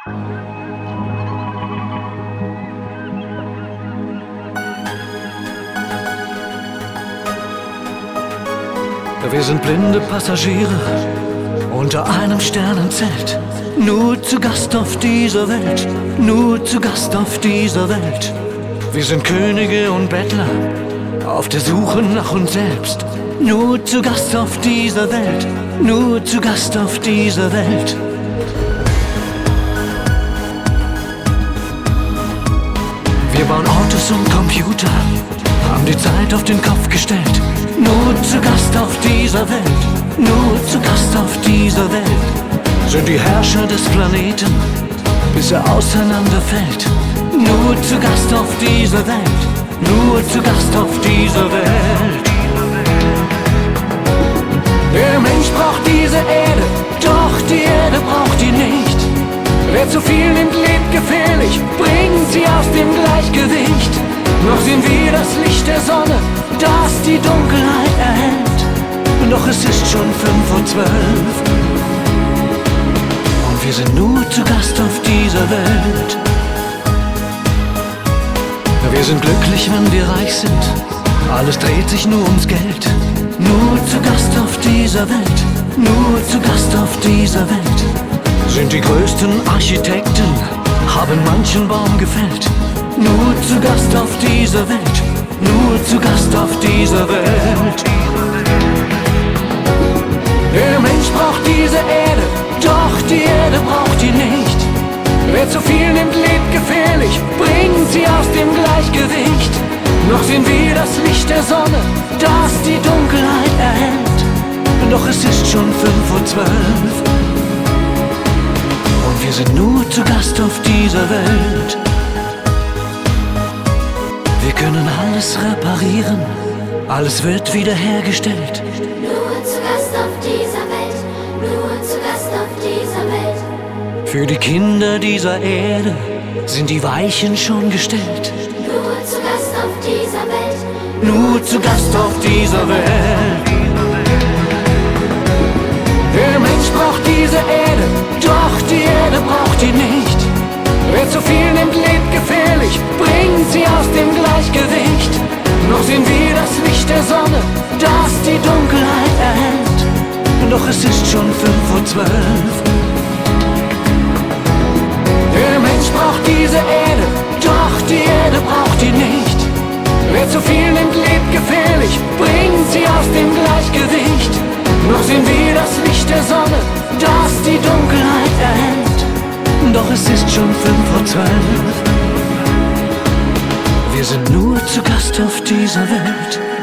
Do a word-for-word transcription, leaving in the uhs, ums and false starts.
Wir sind blinde Passagiere unter einem Sternenzelt, nur zu Gast auf dieser Welt, nur zu Gast auf dieser Welt. Wir sind Könige und Bettler auf der Suche nach uns selbst, nur zu Gast auf dieser Welt, nur zu Gast auf dieser Welt. Wir bauen Autos und Computer, haben die Zeit auf den Kopf gestellt, nur zu Gast auf dieser Welt, nur zu Gast auf dieser Welt. Sind die Herrscher des Planeten, bis er auseinanderfällt, nur zu Gast auf dieser Welt, nur zu Gast auf dieser Welt. Der Mensch braucht diese Erde, doch die Erde braucht ihn nicht. Wer zu viel nimmt, lebt gefährlich, bringen sie aus dem Gleichgewicht. Noch sehen wir das Licht der Sonne, das die Dunkelheit erhält. Doch es ist schon fünf vor zwölf und wir sind nur zu Gast auf dieser Welt. Wir sind glücklich, wenn wir reich sind, alles dreht sich nur ums Geld. Nur zu Gast auf dieser Welt, nur zu Gast auf dieser Welt. Sind die größten Architekten, haben manchen Baum gefällt. Nur zu Gast auf dieser Welt, nur zu Gast auf dieser Welt. Der Mensch braucht diese Erde, doch die Erde braucht ihn nicht. Wer zu viel nimmt, lebt gefährlich, bringen sie aus dem Gleichgewicht. Noch sehen wir das Licht der Sonne, das die Dunkelheit erhält. Doch es ist schon fünf vor zwölf und wir sind nur zu Gast auf dieser Welt. Wir können alles reparieren, alles wird wiederhergestellt. Nur zu Gast auf dieser Welt, nur zu Gast auf dieser Welt. Für die Kinder dieser Erde sind die Weichen schon gestellt. Nur zu Gast auf dieser Welt, nur zu Gast auf dieser Welt. Der Mensch braucht diese Erde, doch die Erde braucht ihn nicht. Wer zu viel nimmt, lebt gefährlich, bringen sie aus dem Gleichgewicht. Noch sehen wir das Licht der Sonne, das die Dunkelheit erhält. Doch es ist schon fünf vor zwölf. Der Mensch braucht diese Erde, doch die Erde braucht ihn nicht. Wer zu viel nimmt, lebt gefährlich, bringen sie aus dem Gleichgewicht. Noch sehen wir das Licht der Sonne, das die Dunkelheit erhält. Doch es ist schon fünf vor zwölf. Wir sind nur zu Gast auf dieser Welt.